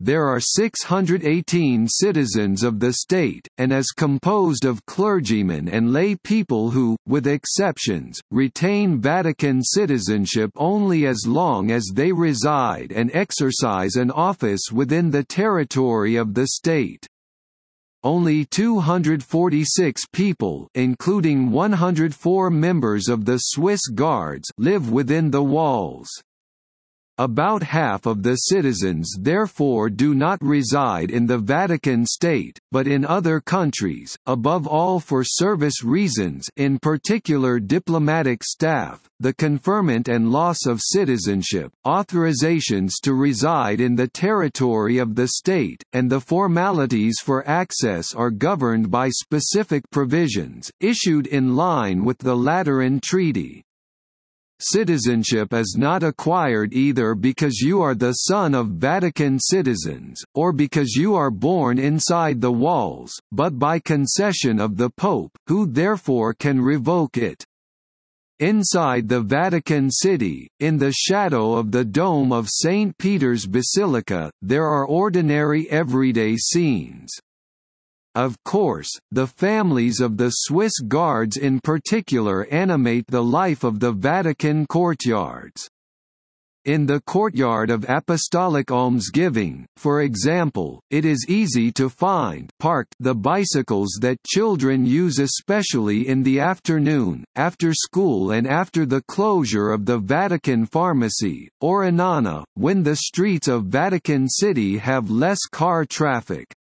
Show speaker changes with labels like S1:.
S1: there are 618 citizens of the state, and is composed of clergymen and lay people who, with exceptions, retain Vatican citizenship only as long as they reside and exercise an office within the territory of the state. Only 246 people, including 104 members of the Swiss Guards, live within the walls. About half of the citizens therefore do not reside in the Vatican State, but in other countries, above all for service reasons, in particular diplomatic staff, the conferment and loss of citizenship, authorizations to reside in the territory of the state, and the formalities for access are governed by specific provisions, issued in line with the Lateran Treaty. Citizenship is not acquired either because you are the son of Vatican citizens, or because you are born inside the walls, but by concession of the Pope, who therefore can revoke it. Inside the Vatican City, in the shadow of the dome of St. Peter's Basilica, there are ordinary everyday scenes. Of course, the families of the Swiss Guards in particular animate the life of the Vatican courtyards. In the courtyard of Apostolic Almsgiving, for example, it is easy to find parked the bicycles that children use especially in the afternoon, after school and after the closure of the Vatican Pharmacy, or Annona, when the streets of Vatican City have less car traffic.